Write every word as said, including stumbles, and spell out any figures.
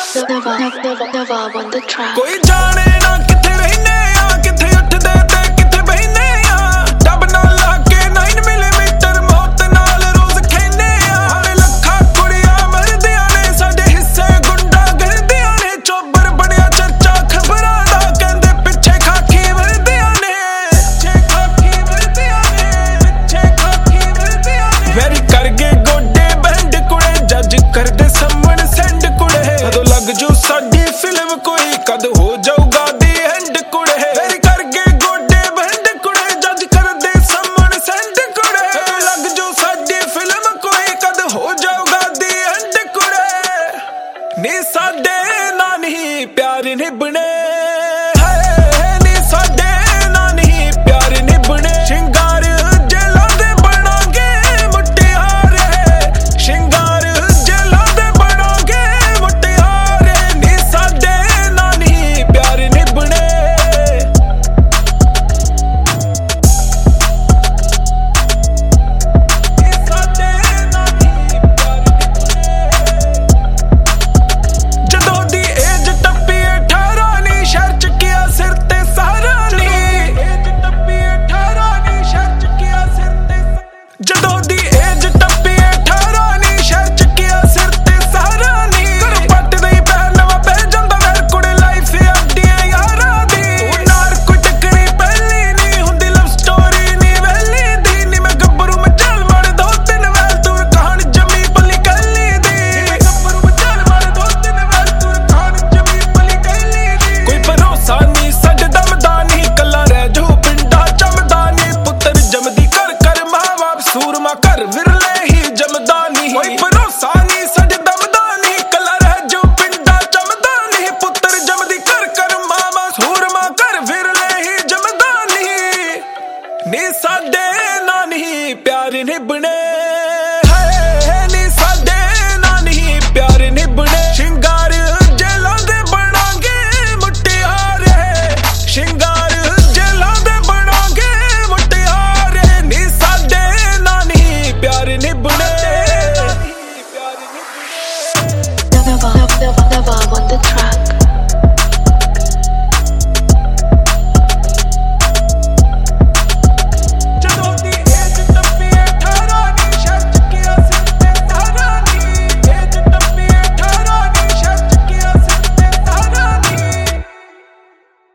Nava, Nava, Nava on the track. कोई जाने ना किथे रहने आ, किथे उठदे ते किथे बहने आ। डब नाल लाके नाइन मिलीमीटर मौत नाल रोज खेने आ। हमें लखा कुड़ियां मरदियां ने, साडे हिस्से गुंडा गर्दियां ने। चोबर बड़िया चर्चा खबरां दा, कहंदे पिछे खाकी वर्दियां ने। पिछे खाकी वर्दियां ने, पिछे खाकी वर्दियां ने। वेरी करगे गोडे बैंड कुड़े, जज करदे समण सेंड कुड़े। कदों लग जू साडी फिल्म कोई, कद हो जाऊगा दी एंड कुड़े। वेरी करगे गोडे बैंड कुड़े, जज करदे समण सेंड कुड़े। कदों लग जू साडी फिल्म कोई, कद हो जाऊगा दी एंड कुड़े। नी साडे ना नहीं प्यार निभने।